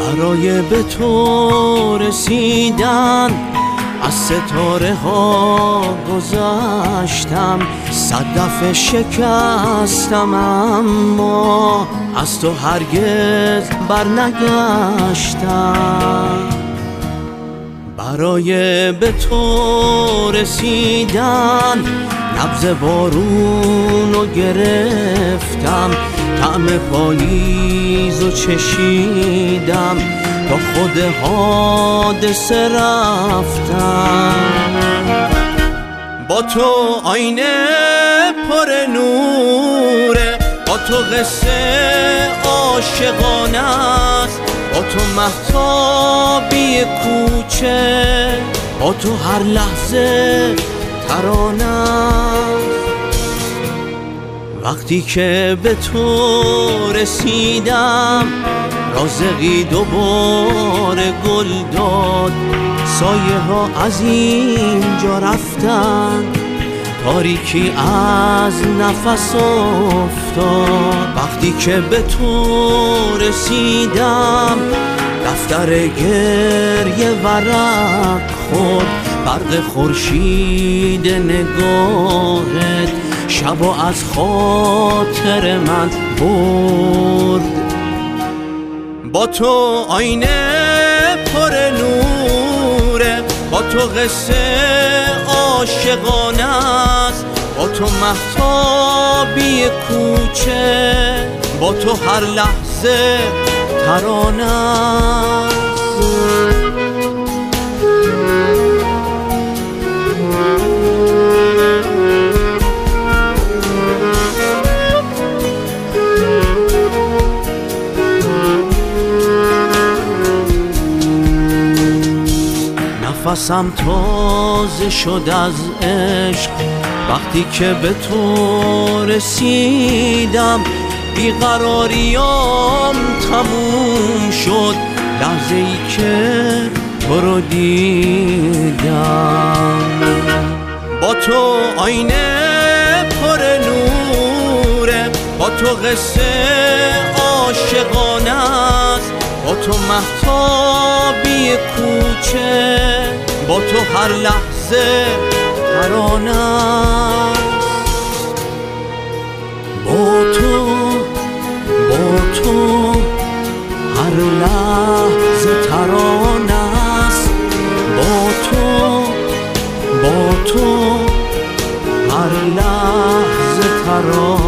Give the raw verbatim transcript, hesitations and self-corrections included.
برای به تو رسیدن از ستاره ها گذشتم، صد دفعه شکستم اما از تو هرگز برنگشتم. برای به تو رسیدن نبض بارونو گرفتم، طعم پاییزو چشیدم، تا خود حادثه رفتم. با تو آینه پر نوره، با تو قصه عاشقانه است، با تو مهتابی کوچه، با تو هر لحظه ترانه است. وقتی که به تو رسیدم رازقی دوباره گل داد، سایه ها از اینجا رفتن، تاریکی از نفس افتاد. وقتی که به تو رسیدم دفتر گریه ورق خورد، برق خورشید نگاهت شبو از خاطر من برد. با تو آینه پر نوره، با تو قصه عاشقانه است، با تو مهتابی کوچه، با تو هر لحظه ترانه است. نفسم تازه شد از عشق وقتی که به تو رسیدم، بیقراریام تموم شد لحظه ای که تو رو دیدم. با تو آینه پر نوره، با تو قصه عاشقانه است، با تو مهتابی کوچه، با تو هر لحظه ترانه است. با تو با تو هر لحظه ترانه است، با تو با تو هر لحظه ترانه